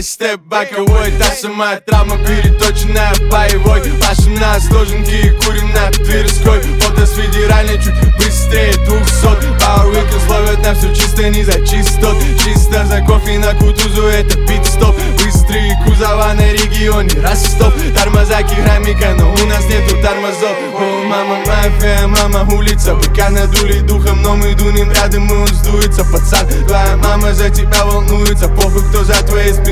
степ боковой. Та самая травма, переточенная боевой. Пашем на сложенки и курим на Тверской. Фото с федеральной чуть быстрее 200. Power Weekends ловят на все чисто, не за чистот. Чисто за кофе на Кутузу, это пит-стоп. Быстрые кузова на регионе Ростов. Тормоза керамика, но у нас нету тормозов. О, мама мафия, мама улица. Быка надули духом, но мы дунем рядом, и он сдуется. Пацан, твоя мама за тебя волнуется. Похуй, кто за твоей спиной.